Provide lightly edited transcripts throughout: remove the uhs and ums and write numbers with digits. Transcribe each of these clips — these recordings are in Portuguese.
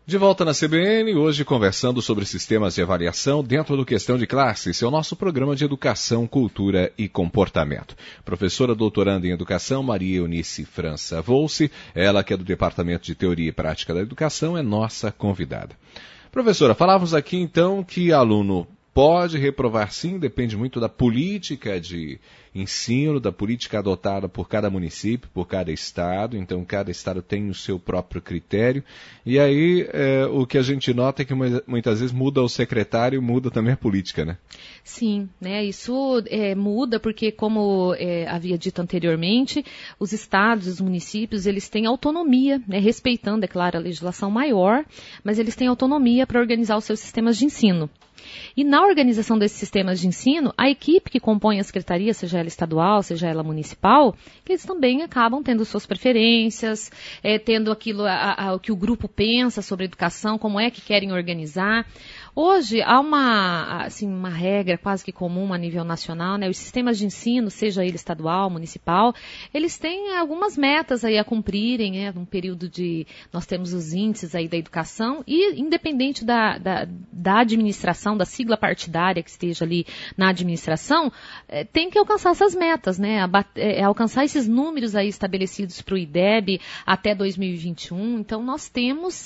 De volta na CBN, hoje conversando sobre sistemas de avaliação dentro do Questão de Classe. Esse é o nosso programa de Educação, Cultura e Comportamento. Professora doutoranda em Educação, Maria Eunice França Volce, ela que é do Departamento de Teoria e Prática da Educação, é nossa convidada. Professora, falávamos aqui então que aluno pode reprovar sim, depende muito da política de ensino, da política adotada por cada município, por cada estado. Então, cada estado tem o seu próprio critério. E aí, o que a gente nota é que muitas vezes muda o secretário, muda também a política, né? Sim, né? Isso muda porque, como havia dito anteriormente, os estados, os municípios, eles têm autonomia, né? Respeitando, é claro, a legislação maior, mas eles têm autonomia para organizar os seus sistemas de ensino. E na organização desses sistemas de ensino, a equipe que compõe a secretaria, seja ela estadual, seja ela municipal, eles também acabam tendo suas preferências, tendo aquilo o que o grupo pensa sobre a educação, como é que querem organizar. Hoje há uma regra quase que comum a nível nacional, né? Os sistemas de ensino, seja ele estadual, municipal, eles têm algumas metas aí a cumprirem, né? Num período nós temos os índices aí da educação e independente da administração, da sigla partidária que esteja ali na administração, tem que alcançar essas metas, né? Alcançar esses números aí estabelecidos para o IDEB até 2021. Então nós temos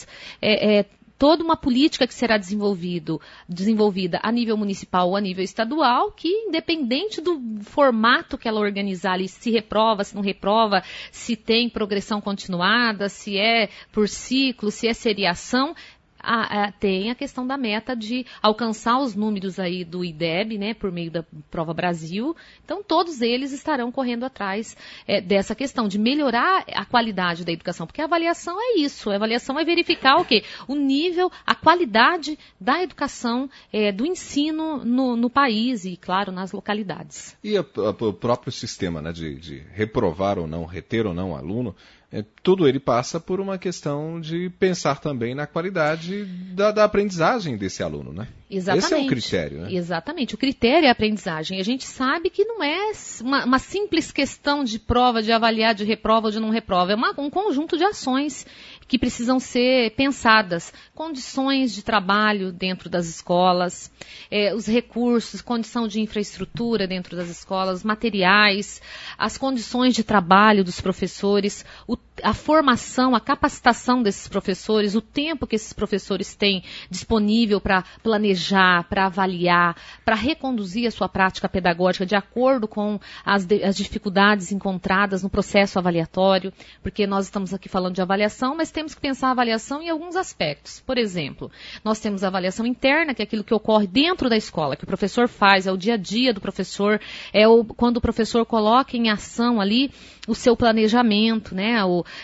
toda uma política que será desenvolvida a nível municipal ou a nível estadual, que independente do formato que ela organizar ali, se reprova, se não reprova, se tem progressão continuada, se é por ciclo, se é seriação, tem a questão da meta de alcançar os números aí do IDEB, né, por meio da Prova Brasil. Então, todos eles estarão correndo atrás dessa questão de melhorar a qualidade da educação, porque a avaliação é isso. A avaliação é verificar o quê? O nível, a qualidade da educação, do ensino no país e, claro, nas localidades. E o próprio sistema, né, de reprovar ou não, reter ou não o aluno, tudo ele passa por uma questão de pensar também na qualidade da aprendizagem desse aluno, né? Exatamente. Esse é o critério, né? Exatamente. O critério é a aprendizagem. A gente sabe que não é uma simples questão de prova, de avaliar, de reprova ou de não reprova. É um conjunto de ações que precisam ser pensadas. Condições de trabalho dentro das escolas, os recursos, condição de infraestrutura dentro das escolas, materiais, as condições de trabalho dos professores, a formação, a capacitação desses professores, o tempo que esses professores têm disponível para planejar, para avaliar, para reconduzir a sua prática pedagógica de acordo com as dificuldades encontradas no processo avaliatório, porque nós estamos aqui falando de avaliação, mas temos que pensar a avaliação em alguns aspectos. Por exemplo, nós temos a avaliação interna, que é aquilo que ocorre dentro da escola, que o professor faz, é o dia a dia do professor, quando o professor coloca em ação ali o seu planejamento, né,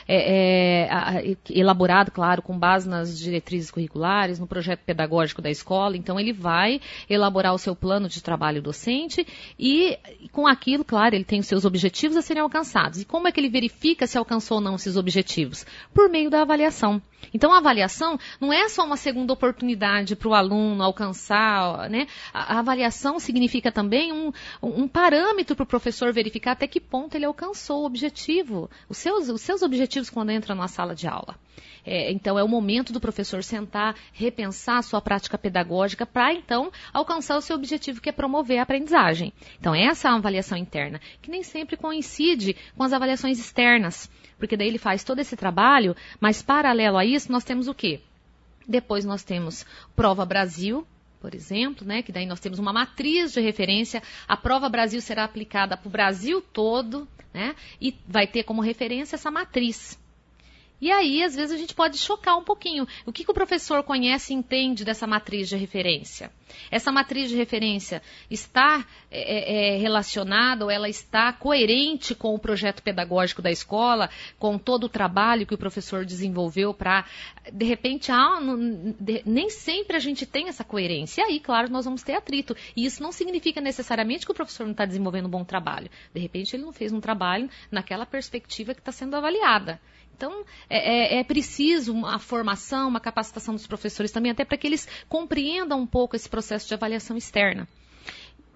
elaborado, claro, com base nas diretrizes curriculares, no projeto pedagógico da escola. Então, ele vai elaborar o seu plano de trabalho docente e, com aquilo, claro, ele tem os seus objetivos a serem alcançados. E como é que ele verifica se alcançou ou não esses objetivos? Por meio da avaliação. Então, a avaliação não é só uma segunda oportunidade para o aluno alcançar, né? A avaliação significa também um parâmetro para o professor verificar até que ponto ele alcançou o objetivo, os seus objetivos quando entra na sala de aula. Então, é o momento do professor sentar, repensar a sua prática pedagógica para, então, alcançar o seu objetivo, que é promover a aprendizagem. Então, essa é a avaliação interna, que nem sempre coincide com as avaliações externas, porque daí ele faz todo esse trabalho, mas paralelo a isso, nós temos o quê? Depois nós temos Prova Brasil, por exemplo, né, que daí nós temos uma matriz de referência. A Prova Brasil será aplicada para o Brasil todo, né, e vai ter como referência essa matriz. E aí, às vezes, a gente pode chocar um pouquinho. O que o professor conhece e entende dessa matriz de referência? Essa matriz de referência está relacionada ou ela está coerente com o projeto pedagógico da escola, com todo o trabalho que o professor desenvolveu para, de repente, nem sempre a gente tem essa coerência. E aí, claro, nós vamos ter atrito. E isso não significa necessariamente que o professor não está desenvolvendo um bom trabalho. De repente, ele não fez um trabalho naquela perspectiva que está sendo avaliada. Então, é preciso uma formação, uma capacitação dos professores também, até para que eles compreendam um pouco esse processo de avaliação externa.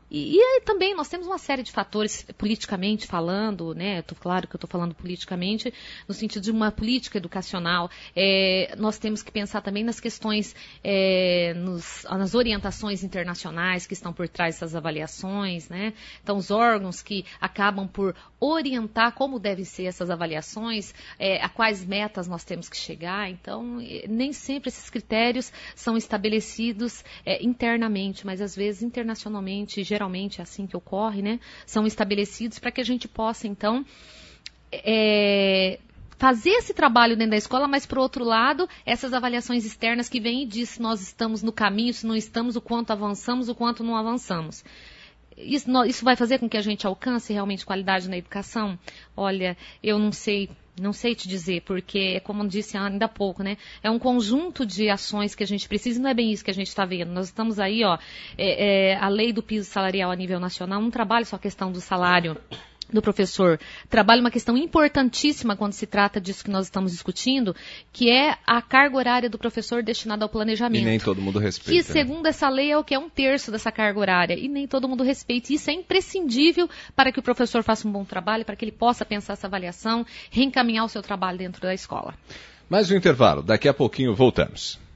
E aí também nós temos uma série de fatores politicamente falando, né? Claro que eu estou falando politicamente, no sentido de uma política educacional. Nós temos que pensar também nas questões, nas orientações internacionais que estão por trás dessas avaliações, né? Então, os órgãos que acabam por orientar como devem ser essas avaliações, a quais metas nós temos que chegar. Então, nem sempre esses critérios são estabelecidos internamente, mas às vezes internacionalmente, geralmente é assim que ocorre, né? São estabelecidos para que a gente possa, então, fazer esse trabalho dentro da escola, mas, por outro lado, essas avaliações externas que vêm e dizem se nós estamos no caminho, se não estamos, o quanto avançamos, o quanto não avançamos. Isso vai fazer com que a gente alcance realmente qualidade na educação? Olha, eu não sei te dizer, porque, como eu disse ainda há pouco, né? É um conjunto de ações que a gente precisa e não é bem isso que a gente está vendo. Nós estamos aí, a lei do piso salarial a nível nacional não trabalha só a questão do salário do professor, trabalha uma questão importantíssima quando se trata disso que nós estamos discutindo, que é a carga horária do professor destinada ao planejamento. E nem todo mundo respeita. Que, segundo essa lei, é o que é 1/3 dessa carga horária. E nem todo mundo respeita. Isso é imprescindível para que o professor faça um bom trabalho, para que ele possa pensar essa avaliação, reencaminhar o seu trabalho dentro da escola. Mais um intervalo. Daqui a pouquinho voltamos.